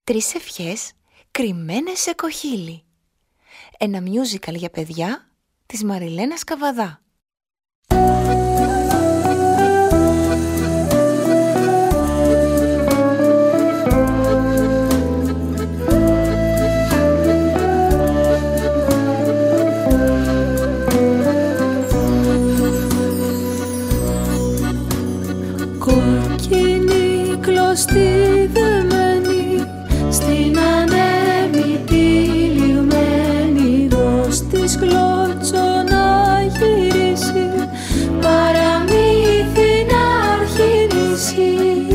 3 ευχές κρυμμένες σε κοχύλι. Ένα musical για παιδιά της Μαριλένας Καβαδά. Κόκκινη κλωστή δεμένη στην ανέμητη λιγμένη, δώσ' της κλώτσο να γυρίσει, παραμύθι να αρχινήσει.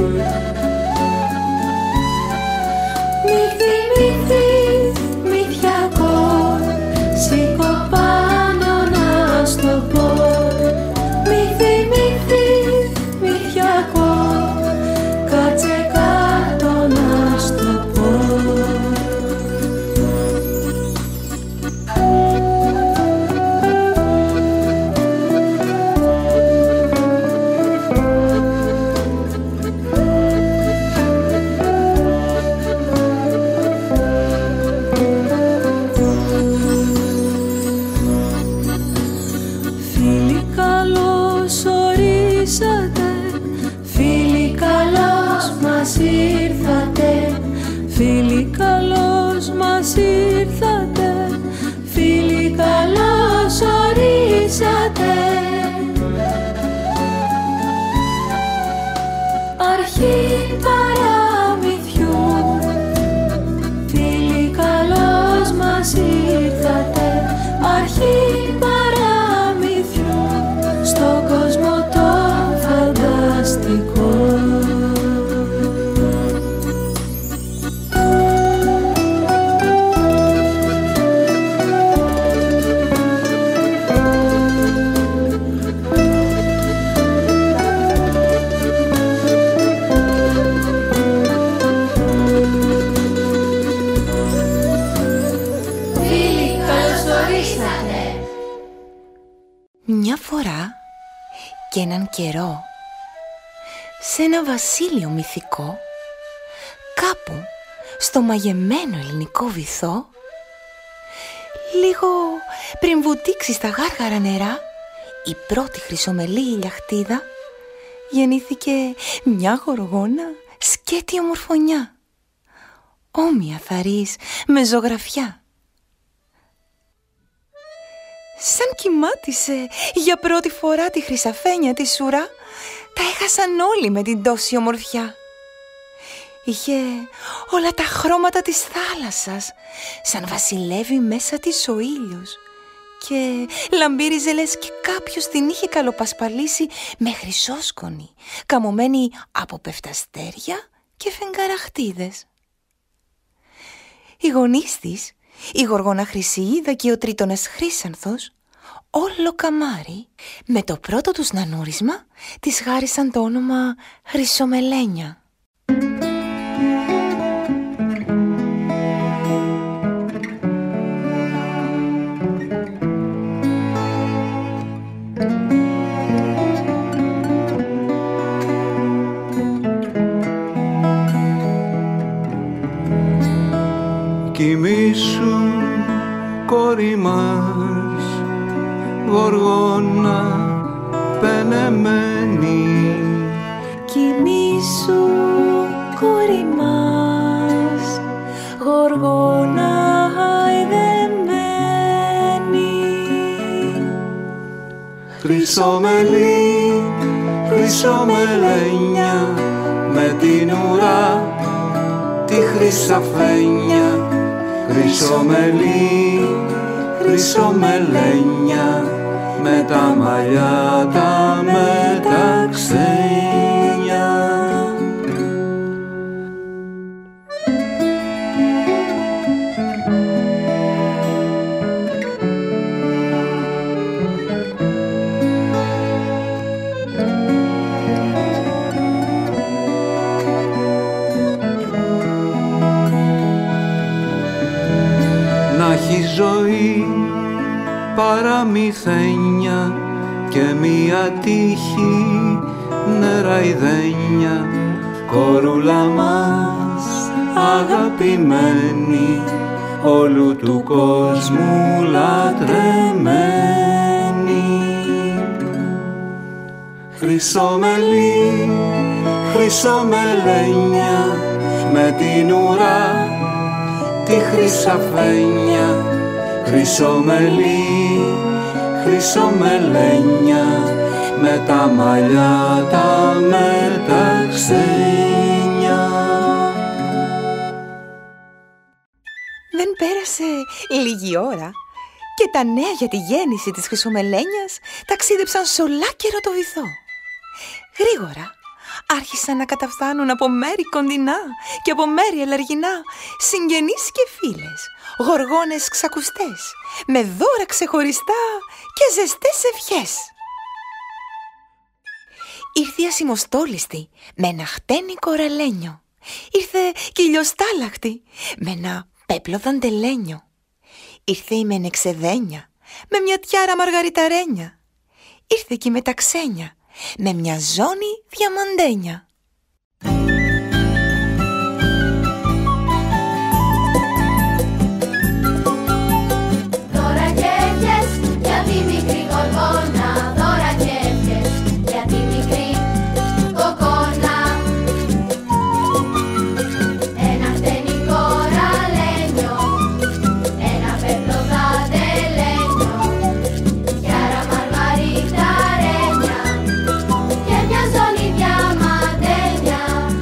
Μύθι, μύθι, μυθιακό, σήκω πάνω να στο πω. Μύθι, μύθι, μυθιακό, κάτσε κάτω να στο πω. Φίλοι καλώς ορίσατε, φίλοι καλώς μας ήρθατε, φίλοι καλώς μας ήρθατε, φίλοι καλώς ορίσατε. Αρχή παραμυθιού, φίλοι καλώς μας ήρθατε, αρχή παραμυθιού, στον κόσμο το φανταστικό. Φίλοι, καλώς ορίσατε. Μια φορά και έναν καιρό, σε ένα βασίλειο μυθικό, κάπου στο μαγεμένο ελληνικό βυθό, λίγο πριν βουτήξει στα γάργαρα νερά η πρώτη χρυσομελή ηλιαχτίδα, γεννήθηκε μια γοργόνα σκέτη ομορφωνιά, όμοια θαρής με ζωγραφιά. Σαν κοιμάτισε για πρώτη φορά τη χρυσαφένια της ουρά, τα έχασαν όλοι με την τόση ομορφιά. Είχε όλα τα χρώματα της θάλασσας, σαν βασιλεύει μέσα της ο ήλιος, και λαμπύριζε λες και κάποιος την είχε καλοπασπαλίσει με χρυσόσκονη, καμωμένη από πεφταστέρια και φεγγαραχτίδες. Οι γονείς της, η γοργόνα Χρυσιίδα και ο τρίτονας Χρύσανθος, όλο καμάρι, με το πρώτο τους νανούρισμα της χάρισαν το όνομα Χρυσομελένια. Κοιμήσου, κόρη μας, γοργόνα πενεμένη. Κοιμήσου, κόρη μας, γοργόνα χαϊδεμένη. Χρυσομελή, χρυσομελένια, με την ουρά τη χρυσαφένια. Χρυσομελή, χρυσομελένια, με τα μαλλιά τα μεταξένια. Να έχει ζωή παραμυθένια και μία τύχη νεραϊδένια. Κορούλα μας αγαπημένη, όλου του κόσμου λατρεμένη. Χρυσομελή, χρυσομελένια, με την ουρά τη χρυσαφένια. Χρυσομελή, χρυσομελένια, με τα μαλλιά τα μεταξένια. Δεν πέρασε λίγη ώρα και τα νέα για τη γέννηση της Χρυσομελένιας ταξίδεψαν σε ολάκερο το βυθό. Γρήγορα άρχισαν να καταφθάνουν από μέρη κοντινά και από μέρη ελαργινά συγγενείς και φίλες, γοργόνες ξακουστές, με δώρα ξεχωριστά και ζεστές ευχές. Ήρθε η ασημοστόλιστη με ένα χτένι κοραλένιο. Ήρθε και η λιοστάλαχτη με ένα πέπλο δαντελένιο. Ήρθε η μενεξεδένια με μια τιάρα μαργαριταρένια. Ήρθε και η μεταξένια με μια ζώνη διαμαντένια. Δώρα και ευχές για τη μικρή γοργόνα, δώρα και ευχές για τη μικρή κοκόνα. Ένα χτένι κοραλένιο, ένα πέπλο δαντελένιο, τιάρα μαργαριταρένια και μια ζώνη διαμαντένια.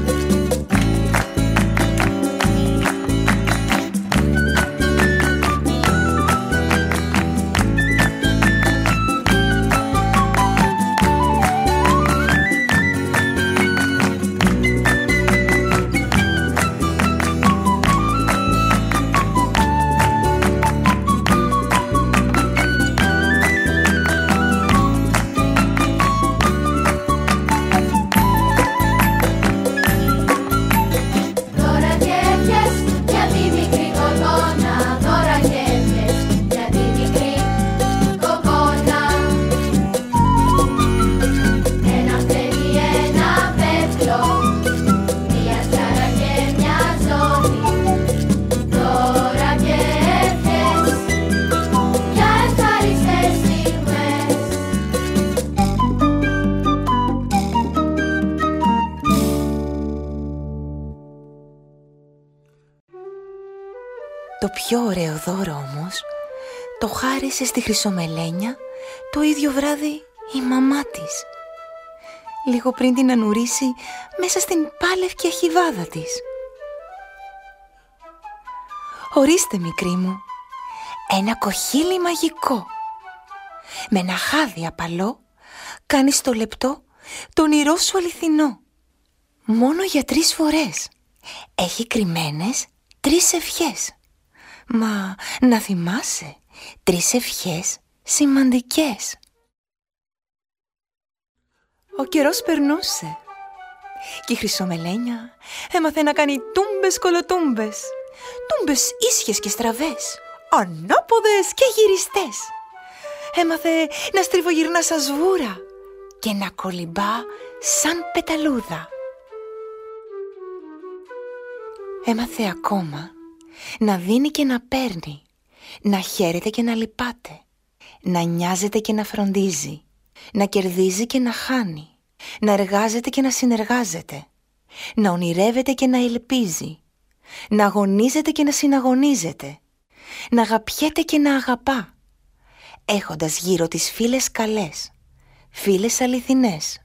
Δώρα και ευχές για τη μικρή γοργόνα, δώρα και ευχές για τη μικρή κοκόνα. Ένα χτένι, ένα πέπλο, μια τιάρα και μια ζώνη. Δώρα και ευχές για ευχάριστες στιγμές. Το πιο ωραίο δώρο όμως το χάρισε στη Χρυσομελένια το ίδιο βράδυ η μαμά της, λίγο πριν την ανουρίσει μέσα στην πάλευκη αχιβάδα της. «Ορίστε, μικρή μου, ένα κοχύλι μαγικό. Με ένα χάδι απαλό κάνεις το λεπτό το όνειρό σου αληθινό. Μόνο για 3 φορές. Έχει κρυμμένες 3 ευχές. Μα να θυμάσαι, 3 ευχές σημαντικές». Ο καιρός περνούσε και η Χρυσομελένια έμαθε να κάνει τούμπες κολοτούμπες, τούμπες ίσιες και στραβές, ανάποδες και γυριστές. Έμαθε να στριφογυρνά σαν σβούρα και να κολυμπά σαν πεταλούδα. Έμαθε ακόμα να δίνει και να παίρνει, να χαίρεται και να λυπάται, να νοιάζεται και να φροντίζει, να κερδίζει και να χάνει, να εργάζεται και να συνεργάζεται, να ονειρεύεται και να ελπίζει, να αγωνίζεται και να συναγωνίζεται, να αγαπιέται και να αγαπά, έχοντας γύρω τις φίλες καλές, φίλες αληθινές.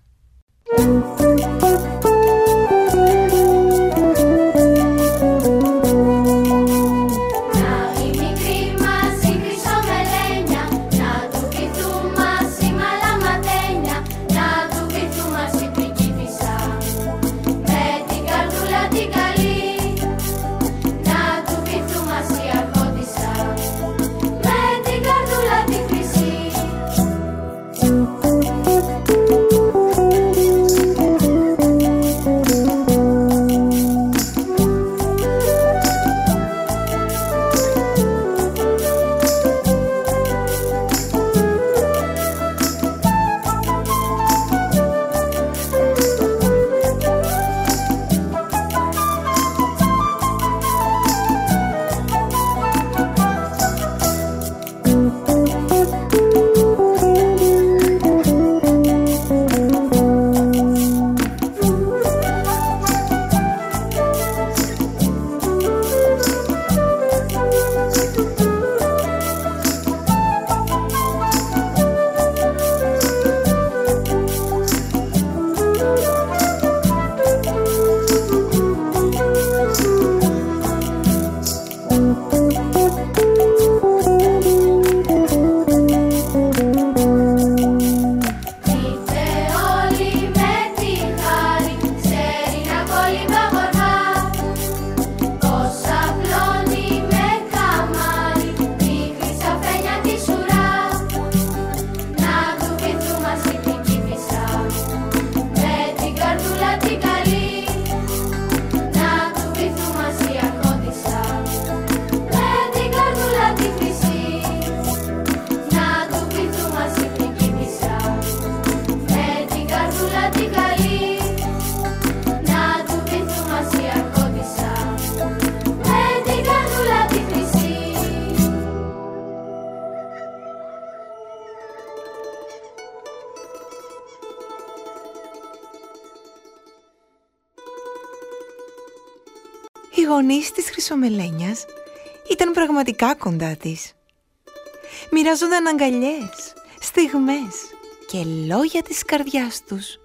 γονείς της Χρυσομελένιας ήταν πραγματικά κοντά της. Μοιράζονταν αγκαλιές, στιγμές και λόγια της καρδιάς τους.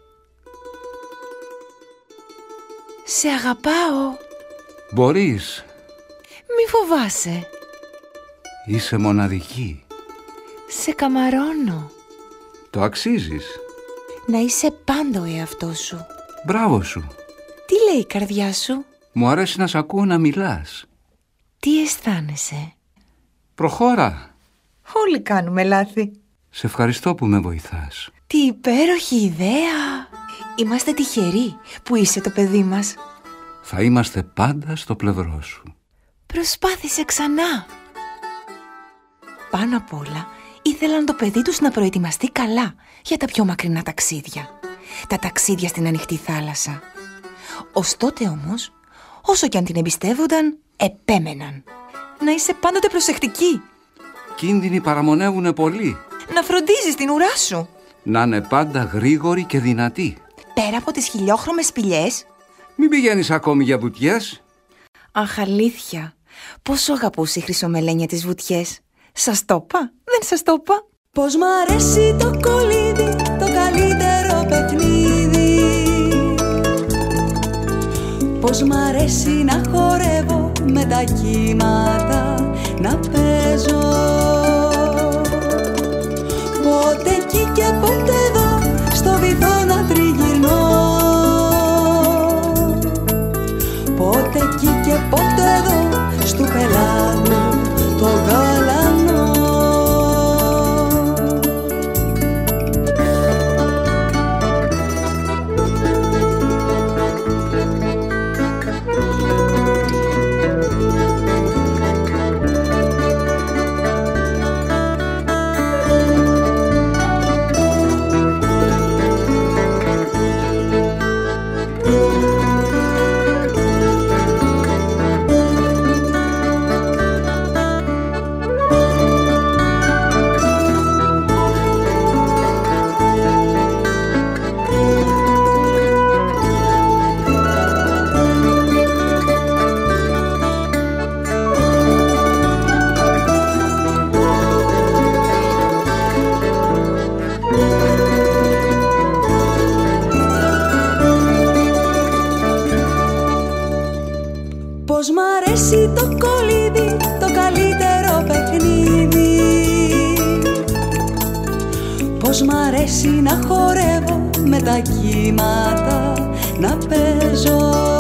«Σε αγαπάω». Μπορείς. «Μη φοβάσαι». Είσαι μοναδική. «Σε καμαρώνω». Το αξίζεις. «Να είσαι πάντα ο εαυτός σου». Μπράβο σου. «Τι λέει η καρδιά σου?» Μου αρέσει να σ' ακούω να μιλάς. «Τι αισθάνεσαι?» Προχώρα. «Όλοι κάνουμε λάθη». Σε ευχαριστώ που με βοηθάς. «Τι υπέροχη ιδέα! Είμαστε τυχεροί που είσαι το παιδί μας». Θα είμαστε πάντα στο πλευρό σου. «Προσπάθησε ξανά». Πάνω απ' όλα ήθελαν το παιδί τους να προετοιμαστεί καλά για τα πιο μακρινά ταξίδια. Τα ταξίδια στην ανοιχτή θάλασσα. Ως τότε όμως, όσο κι αν την εμπιστεύονταν, επέμεναν. «Να είσαι πάντοτε προσεκτική. Κίνδυνοι παραμονεύουνε πολύ. Να φροντίζεις την ουρά σου. Να είναι πάντα γρήγορη και δυνατή. Πέρα από τις χιλιόχρωμες σπηλιές». Μην πηγαίνεις ακόμη για βουτιές. Αχ, αλήθεια. Πόσο αγαπούσε η Χρυσομελένια τις βουτιές. Σας το είπα, δεν σας το είπα? Πως μ' αρέσει το κολύμπι, το καλύτερο παιχνίδι. Πως μ' αρέσει να χορεύω με τα κύματα, να παίζω. Πότε εκεί και πότε εδώ, στο βυθό να τριγυρνώ. Πότε εκεί και πότε εδώ, στου πελάγου το γαλανό. Πως μ' αρέσει το κολύμπι, το καλύτερο παιχνίδι. Πως μ' αρέσει να χορεύω με τα κύματα, να παίζω.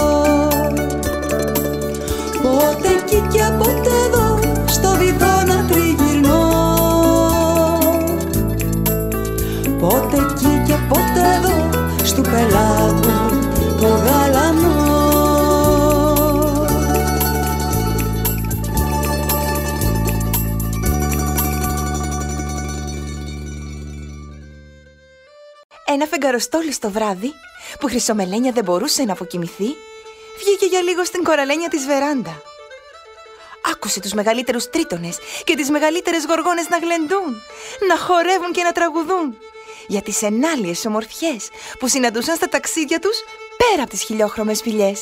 Πότε εκεί και πότε εδώ, στο βυθό να τριγυρνώ. Πότε εκεί και πότε εδώ, στου πελάγου το γαλανό. Ένα φεγγαροστόλι το βράδυ, που η Χρυσομελένια δεν μπορούσε να αποκοιμηθεί, βγήκε για λίγο στην κοραλένια της βεράντα. Άκουσε τους μεγαλύτερους τρίτονες και τις μεγαλύτερες γοργόνες να γλεντούν, να χορεύουν και να τραγουδούν για τις ενάλιες ομορφιές που συναντούσαν στα ταξίδια τους πέρα από τις χιλιόχρωμες σπηλιές.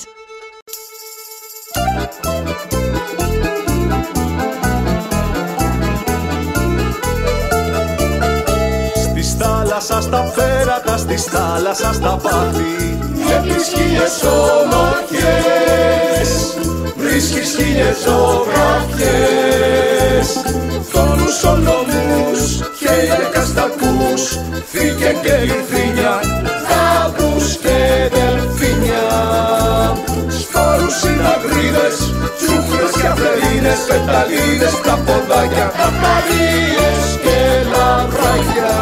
Στη θάλασσα στα πέρατα, στη θάλασσα στα βάθη, βλέπεις χίλιες ομορφιές, βρίσκεις χίλιες ζωγραφιές, τόνους ολομούς και ηλεκαστακούς, θήκε και λιθρίνια, γάβους και δελφίνια, σπόρους συναγρίδες, τσούχρες και αφρελίνες, πεταλίδες, τα ποδάκια, κακαρίες και λαβράκια.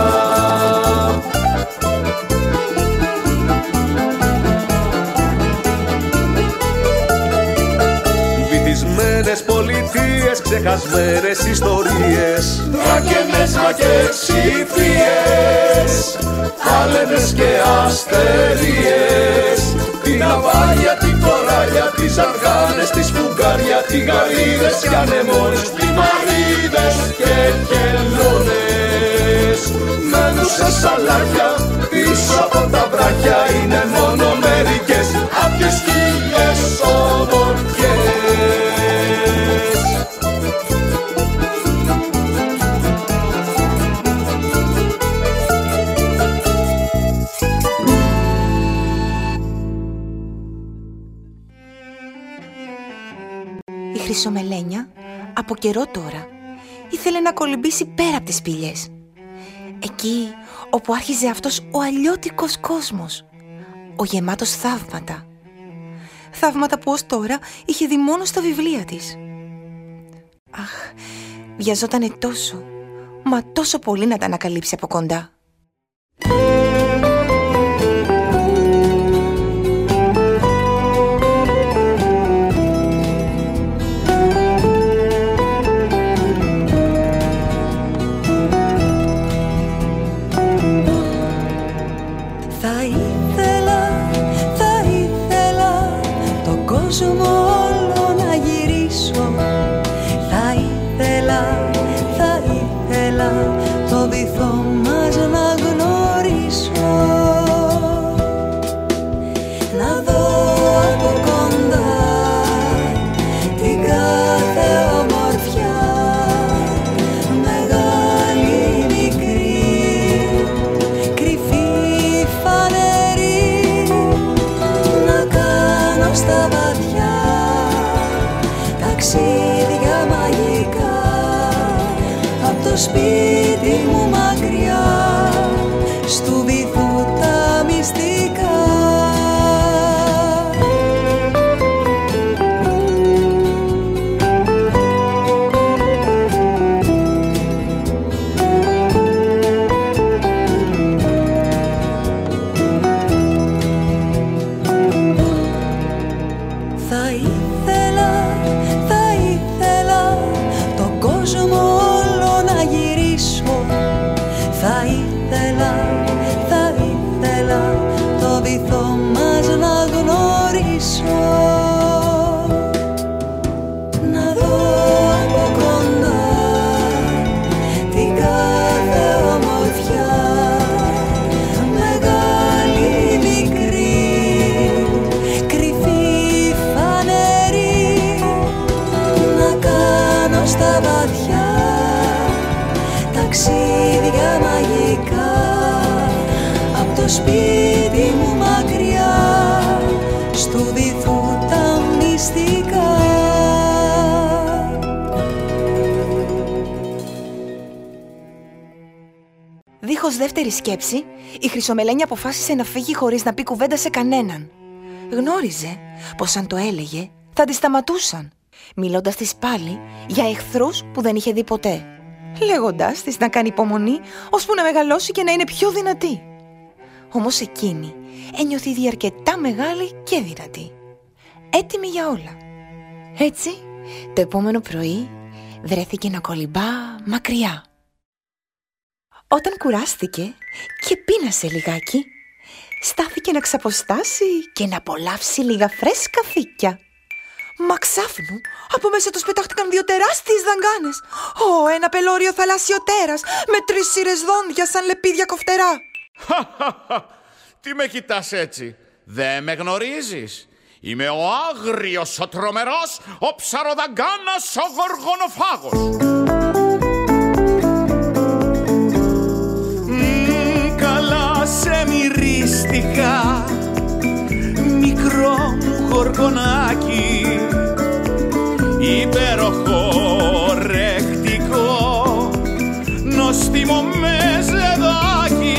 Βυθισμένες πολιτείες, ξεχασμένες ιστορίες, δράκενες μαγές ηφίες, πάλαινες και αστερίες, την ναυάγια, την κοράλια, τις αργάνες, τις φουγγάρια, τηγαρίδες και ανεμόνες, τιμαρίδες και χελώνες. Μένουν σε σαλάκια, πίσω από τα βράχια, είναι μόνο μερικές απ' τις χίλιες ομορφιές. Η Χρυσομελένια από καιρό τώρα ήθελε να κολυμπήσει πέρα από τις σπηλιές, εκεί όπου άρχιζε αυτός ο αλλιώτικος κόσμος, ο γεμάτος θαύματα. Θαύματα που ως τώρα είχε δει μόνο στα βιβλία της. Αχ, βιαζότανε τόσο, μα τόσο πολύ να τα ανακαλύψει από κοντά. Θα ήθελα τον κόσμο όλο να γυρίσω. Θα ήθελα το βυθό μας να γνωρίσω. Να δω από κοντά την κάθε ομορφιά, μεγάλη, μικρή, κρυφή, φανερή. Να κάνω στα βαθιά ταξίδια μαγικά, απ' το σπίτι μου μακριά, στου βυθού τα μυστικά. Θα ήθελα τον κόσμο όλο να γυρίσω. Θα ήθελα το βυθό μας να γνωρίσω. Να δω από κοντά την κάθε ομορφιά, μεγάλη, μικρή, κρυφή, φανερή. Να κάνω στα βαθιά ταξίδια μαγικά, απ' το σπίτι μου μακριά, στου βυθού τα μυστικά. Δίχως δεύτερη σκέψη, η Χρυσομελένια αποφάσισε να φύγει χωρίς να πει κουβέντα σε κανέναν. Γνώριζε πως αν το έλεγε θα τη σταματούσαν, μιλώντας της πάλι για εχθρούς που δεν είχε δει ποτέ, λέγοντας της να κάνει υπομονή ώσπου να μεγαλώσει και να είναι πιο δυνατή. Όμως εκείνη ένιωθε ήδη αρκετά μεγάλη και δυνατή, έτοιμη για όλα. Έτσι, το επόμενο πρωί βρέθηκε να κολυμπά μακριά. Όταν κουράστηκε και πείνασε λιγάκι, στάθηκε να ξαποστάσει και να απολαύσει λίγα φρέσκα φύκια. Μα ξάφνου, από μέσα τους πετάχτηκαν δύο τεράστιες δαγκάνες. Ένα πελώριο θαλάσσιο τέρας με 3 σειρές δόντια σαν λεπίδια κοφτερά. Τι με κοιτάς έτσι? Δεν με γνωρίζεις? Είμαι ο άγριος, ο τρομερός, ο ψαροδαγκάνας, ο γοργονοφάγος. Καλά σε μυρίστηκα, μικρό μου γοργονάκι, υπέροχο, ρεκτικό, νόστιμο με ζεδάκι.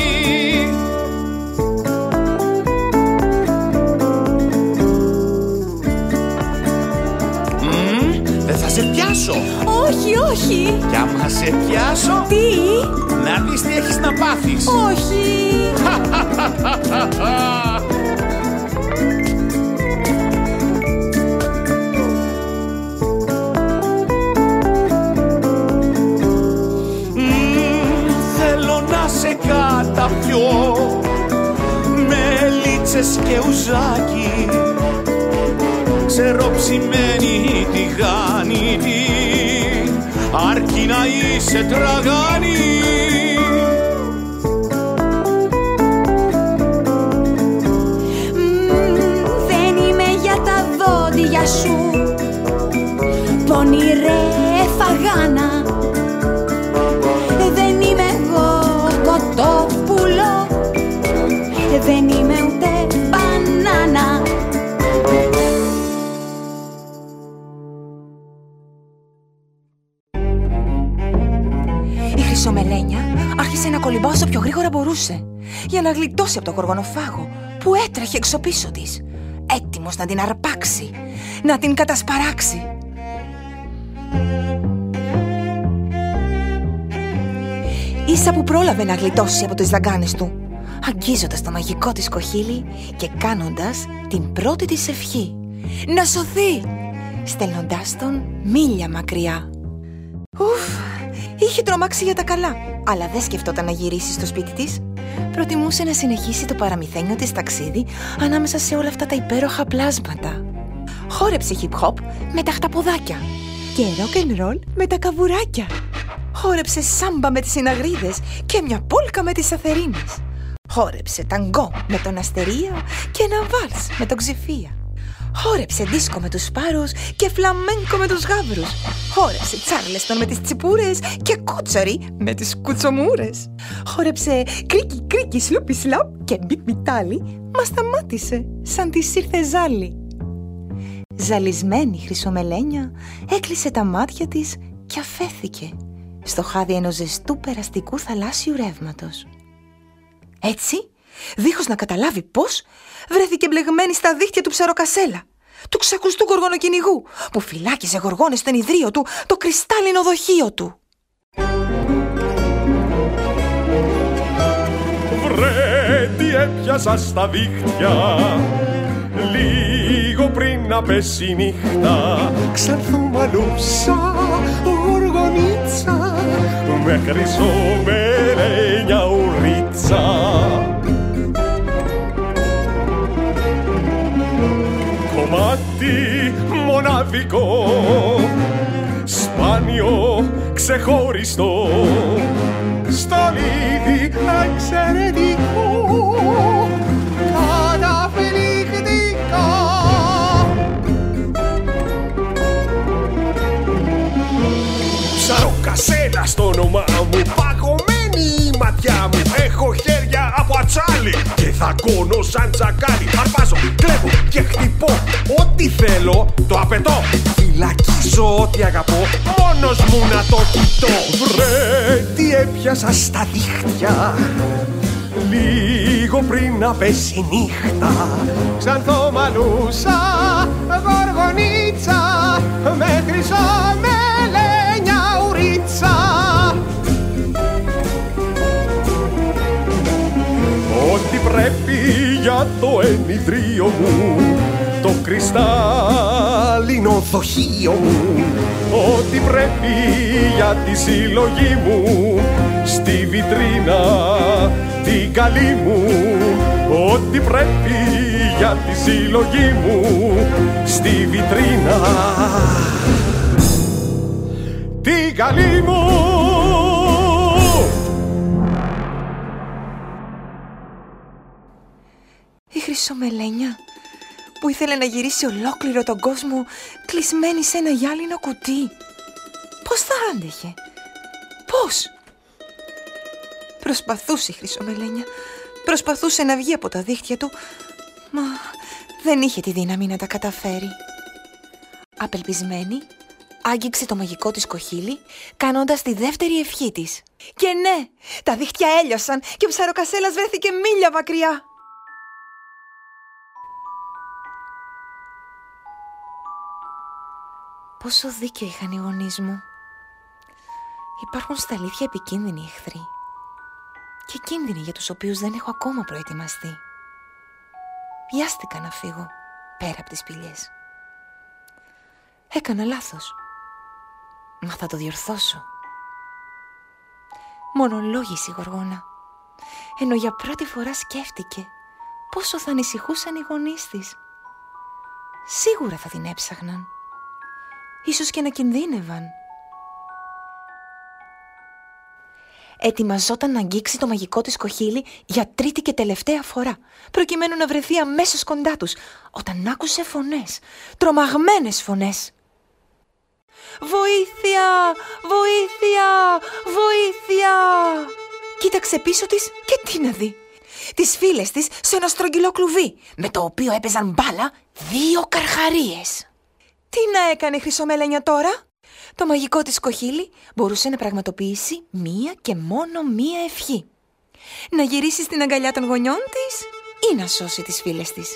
Δεν θα σε πιάσω. Όχι, όχι. Κι άμα σε πιάσω, Τι? να δεις τι έχεις να πάθεις. Όχι. Θέλω να σε καταπιώ με λίτσες και ουζάκι, ξεροψημένη τηγάνητη, αρκεί να είσαι τραγάνη. Δεν είμαι για τα δόντια σου, πονηρέ φαγάνα. Δεν είμαι εγώ κοτόπουλο, δεν είμαι ούτε μπανάνα. Χρυσομελένια άρχισε να κολυμπά όσο πιο γρήγορα μπορούσε, για να γλιτώσει από το γοργονοφάγο που έτρεχε εξωπίσω της, έτοιμος να την αρπάξει, να την κατασπαράξει. Ίσα που πρόλαβε να γλιτώσει από τις δαγκάνες του, αγγίζοντας το μαγικό της κοχύλι και κάνοντας την πρώτη της ευχή, να σωθεί, στέλνοντάς τον μίλια μακριά. Ουφ, είχε τρομάξει για τα καλά, αλλά δεν σκεφτόταν να γυρίσει στο σπίτι της. Προτιμούσε να συνεχίσει το παραμυθένιο της ταξίδι ανάμεσα σε όλα αυτά τα υπέροχα πλάσματα. Χόρεψε hip-hop με τα χταποδάκια και rock and roll με τα καβουράκια. Χόρεψε σάμπα με τις συναγρίδες και μια πόλκα με τις αθερίνες. Χόρεψε ταγκό με τον Αστερία και ένα βάλς με τον Ξηφία. Χόρεψε δίσκο με τους σπάρους και φλαμένκο με τους γάβρους. Χόρεψε τσάρλεστον με τις τσιπούρες και κούτσαρι με τις κουτσομούρες. Χόρεψε κρίκι κρίκι σλούπι σλαπ και μπιτ μπιτάλι, μα σταμάτησε σαν της ήρθε ζάλι. Ζαλισμένη Χρυσομελένια έκλεισε τα μάτια της και αφέθηκε στο χάδι ενός ζεστού περαστικού θαλάσσιου ρεύματος. Έτσι, δίχως να καταλάβει πώς, βρέθηκε μπλεγμένη στα δίχτυα του ψαροκασέλα, του ξακουστού γοργονοκυνηγού, που φυλάκιζε γοργόνες στο ενιδρίο του, το κρυστάλλινο δοχείο του. Βρε, τι έπιασα στα δίχτυα, λίγο πριν να πέσει η νύχτα. Ξανθομαλούσα, γοργονίτσα, με χρυσομελένια ουρίτσα. Κομμάτι μοναδικό, σπάνιο, ξεχωριστό, στολίδι εξαιρετικό, καταφελιχτικό. Ψαροκασέλα στο όνομά μου, παγωμένη η ματιά μου. Έχω χέρια από ατσάλι και δαγκώνω σαν τσακάλι. Αρπάζω, κλέβω και χτυπώ, ό,τι θέλω το απαιτώ. Φυλακίζω ό,τι αγαπώ, μόνος μου να το κοιτώ. Βρε, τι έπιασα στα δίχτυα, λίγο πριν να πέσει η νύχτα. Ξανθομαλούσα, γοργονίτσα, με χρυσομελένια ουρίτσα. Ό,τι πρέπει για το ενιδρίο μου, το κρυστάλλινο δοχείο μου. Ό,τι πρέπει για τη συλλογή μου, στη βιτρίνα την καλή μου. Ό,τι πρέπει για τη συλλογή μου, στη βιτρίνα την καλή μου. Η Χρυσομελένια, που ήθελε να γυρίσει ολόκληρο τον κόσμο κλεισμένη σε ένα γυάλινο κουτί, πώς θα άντεχε, πώς? Προσπαθούσε η Χρυσομελένια, προσπαθούσε να βγει από τα δίχτυα του, μα δεν είχε τη δύναμη να τα καταφέρει. Απελπισμένη, άγγιξε το μαγικό της κοχύλι, κάνοντας τη δεύτερη ευχή της. Και ναι, τα δίχτυα έλειωσαν και ο ψαροκασέλας βρέθηκε μίλια μακριά. Πόσο δίκιο είχαν οι γονείς μου. Υπάρχουν στα αλήθεια επικίνδυνοι εχθροί και κίνδυνοι για τους οποίους δεν έχω ακόμα προετοιμαστεί. Βιάστηκα να φύγω πέρα από τις σπηλιές. Έκανα λάθος, μα θα το διορθώσω. Μονολόγησε η Γοργόνα, ενώ για πρώτη φορά σκέφτηκε πόσο θα ανησυχούσαν οι γονείς της. Σίγουρα θα την έψαχναν, ίσως και να κινδύνευαν. Ετοιμαζόταν να αγγίξει το μαγικό της κοχύλι για τρίτη και τελευταία φορά, προκειμένου να βρεθεί αμέσως κοντά τους, όταν άκουσε φωνές, τρομαγμένες φωνές. «Βοήθεια! Βοήθεια! Βοήθεια!» Κοίταξε πίσω της και τι να δει? Τις φίλες της σε ένα στρογγυλό κλουβί, με το οποίο έπαιζαν μπάλα 2 καρχαρίες. Τι να έκανε η Χρυσομελένια τώρα? Το μαγικό της κοχύλι μπορούσε να πραγματοποιήσει μία και μόνο μία ευχή. Να γυρίσει στην αγκαλιά των γονιών της ή να σώσει τις φίλες της.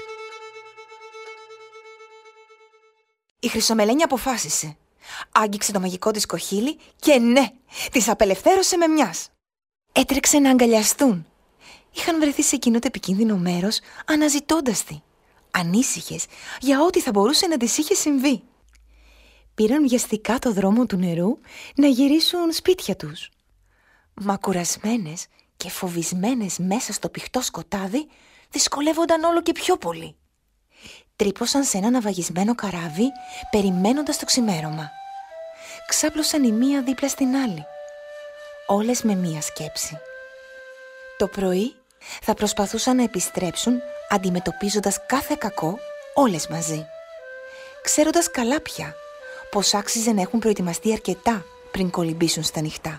Η Χρυσομελένια αποφάσισε. Άγγιξε το μαγικό της κοχύλι και ναι, τις απελευθέρωσε με μιας. Έτρεξε να αγκαλιαστούν. Είχαν βρεθεί σε εκείνο το επικίνδυνο μέρος αναζητώντας τη, ανήσυχες για ό,τι θα μπορούσε να της είχε συμβεί. Πήραν βιαστικά το δρόμο του νερού να γυρίσουν σπίτια τους. Μα κουρασμένες και φοβισμένες μέσα στο πηχτό σκοτάδι, δυσκολεύονταν όλο και πιο πολύ. Τρύπωσαν σε ένα ναυαγισμένο καράβι, περιμένοντας το ξημέρωμα. Ξάπλωσαν η μία δίπλα στην άλλη, όλες με μία σκέψη. Το πρωί θα προσπαθούσαν να επιστρέψουν, αντιμετωπίζοντας κάθε κακό όλες μαζί, ξέροντας καλά πια πως άξιζε να έχουν προετοιμαστεί αρκετά πριν κολυμπήσουν στα νυχτά.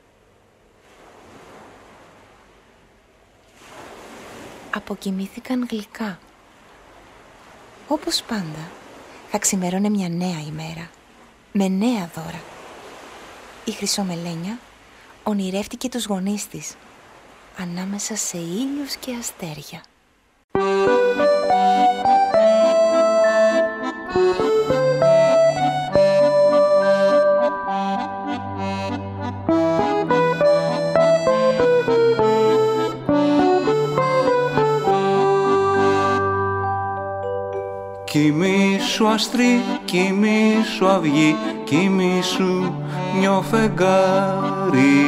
Αποκοιμήθηκαν γλυκά. Όπως πάντα, θα ξημερώνε μια νέα ημέρα, με νέα δώρα. Η Χρυσομελένια ονειρεύτηκε τους γονείς της, ανάμεσα σε ήλιους και αστέρια. Κοιμήσου αστρί, κοιμήσου αυγή, κοιμήσου νιώ φεγγάρι.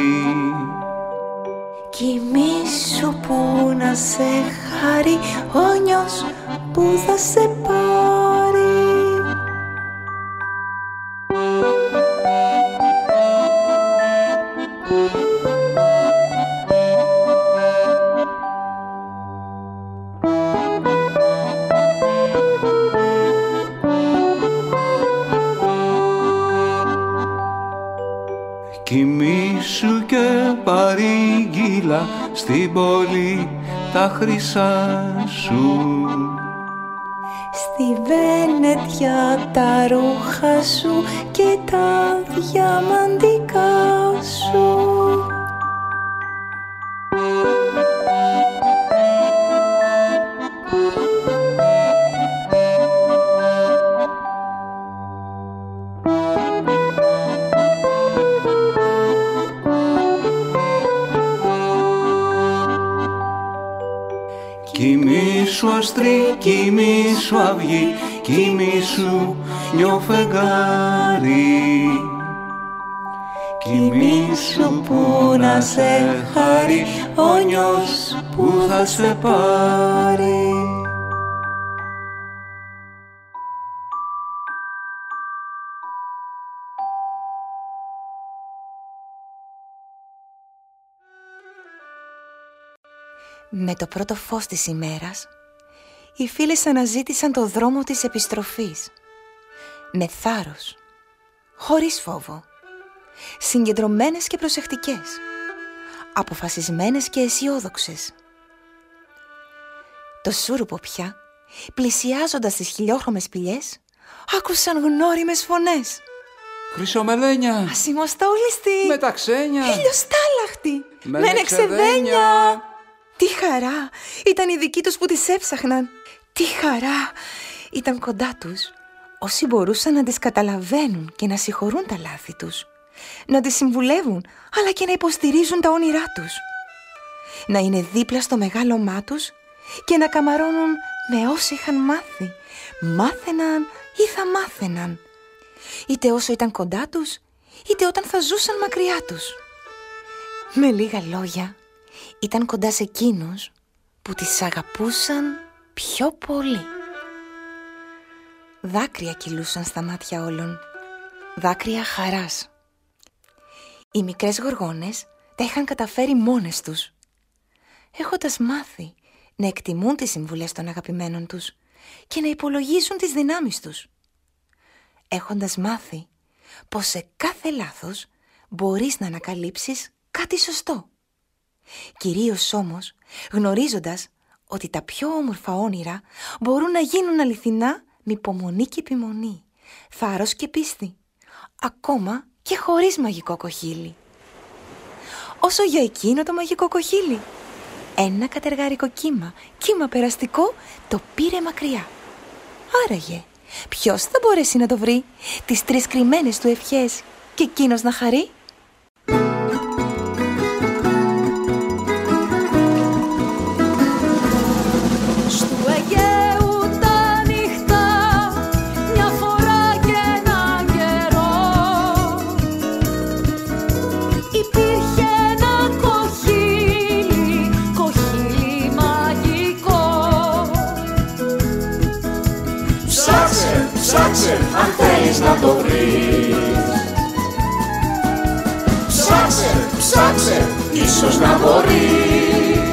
Κοιμήσου που να σε χάρει ο νιός που θα σε πάρει. Κοιμήσου και παρήγγειλα στην πόλη τα χρυσά σου. Στη Βενετιά τα ρούχα σου και τα διαμαντικά σου. Κοιμήσου αστρί, κοιμήσου αυγή, κοιμήσου νιώ φεγγάρι. Κοιμήσου που να σε χάρει ο νιός που θα σε πάρει. Με το πρώτο φως της ημέρας, οι φίλες αναζήτησαν το δρόμο της επιστροφής. Με θάρρος, χωρίς φόβο, συγκεντρωμένες και προσεκτικές, αποφασισμένες και αισιόδοξες. Το σούρουπο πια, πλησιάζοντας τις χιλιόχρωμες σπηλιές, άκουσαν γνώριμες φωνές. Χρυσομελένια, Ασημοστόλιστη, με τα ξένια, ηλιοστάλαχτη, με νεξεδένια. Τι χαρά ήταν οι δικοί τους που τις έψαχναν. Τι χαρά ήταν κοντά τους όσοι μπορούσαν να τις καταλαβαίνουν και να συγχωρούν τα λάθη τους, να τις συμβουλεύουν αλλά και να υποστηρίζουν τα όνειρά τους, να είναι δίπλα στο μεγάλωμά τους και να καμαρώνουν με όσα είχαν μάθει, μάθαιναν ή θα μάθαιναν, είτε όσο ήταν κοντά τους είτε όταν θα ζούσαν μακριά τους. Με λίγα λόγια, ήταν κοντά σε εκείνους που τις αγαπούσαν πιο πολύ. Δάκρυα κυλούσαν στα μάτια όλων, δάκρυα χαράς. Οι μικρές γοργόνες τα είχαν καταφέρει μόνες τους, έχοντας μάθει να εκτιμούν τις συμβουλές των αγαπημένων τους και να υπολογίζουν τις δυνάμεις τους, έχοντας μάθει πως σε κάθε λάθος μπορείς να ανακαλύψεις κάτι σωστό. Κυρίως όμως γνωρίζοντας ότι τα πιο όμορφα όνειρα μπορούν να γίνουν αληθινά με υπομονή και επιμονή, θάρρος και πίστη, ακόμα και χωρίς μαγικό κοχύλι. Όσο για εκείνο το μαγικό κοχύλι, ένα κατεργάρικο κύμα περαστικό, το πήρε μακριά. Άραγε, ποιος θα μπορέσει να το βρει, τις 3 κρυμμένες του ευχές, και εκείνος να χαρεί? Ψάξε, αν θέλεις να το βρεις. Ψάξε, ίσως να μπορείς.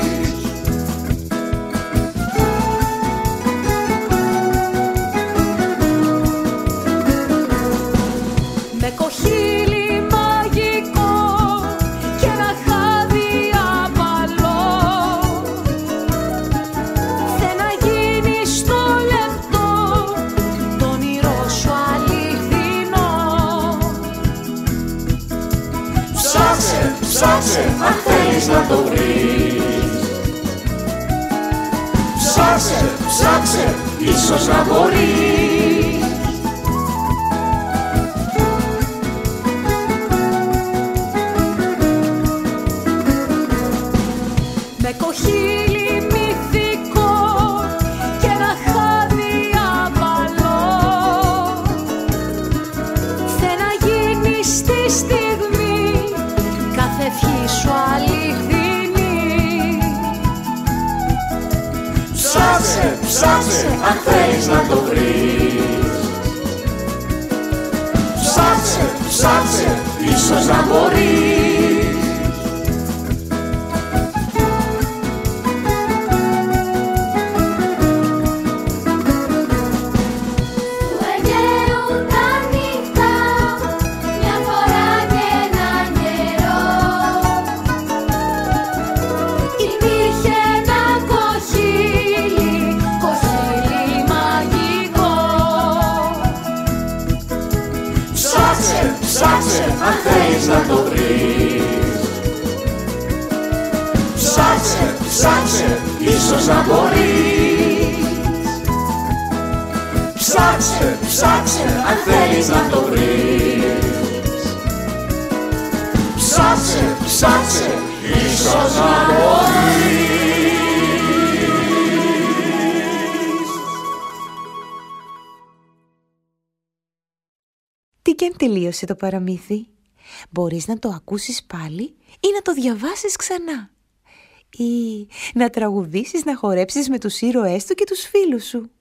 Με κοχύλι μαγικό και ένα χάδι απαλό, θε να γίνεις το λεπτό, το όνειρό σου αληθινό. Ψάξε, αν θέλεις να το βρεις. Ψάξε, ίσως να μπορείς. Με κοχύλι μυθικό και ένα χάδι απαλό, θε να γίνεις τη στιγμή κάθε ευχή σου αληθινή. Ψάξε, αν θέλεις να το βρεις. Ψάξε, ίσως να μπορείς. Ψάξε, αν θέλεις να το βρεις. Ψάξε, ίσως να μπορείς. Ψάξε, αν θέλεις να το βρεις. Ψάξε, ίσως να μπορείς. Τι κι αν τελείωσε το παραμύθι, μπορείς να το ακούσεις πάλι ή να το διαβάσεις ξανά, ή να τραγουδήσεις, να χορέψεις με τους ήρωές του και τους φίλους σου,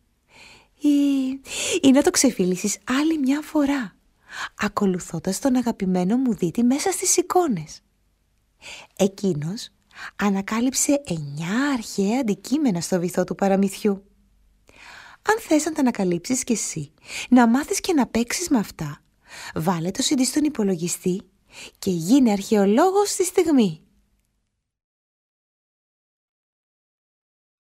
ή να το ξεφυλίσεις άλλη μια φορά, ακολουθώντας τον αγαπημένο μου δίτη μέσα στις εικόνες. Εκείνος ανακάλυψε 9 αρχαία αντικείμενα στο βυθό του παραμυθιού. Αν θες να τα ανακαλύψεις κι εσύ, να μάθεις και να παίξεις με αυτά, βάλε το CD στον υπολογιστή και γίνε αρχαιολόγος στη στιγμή.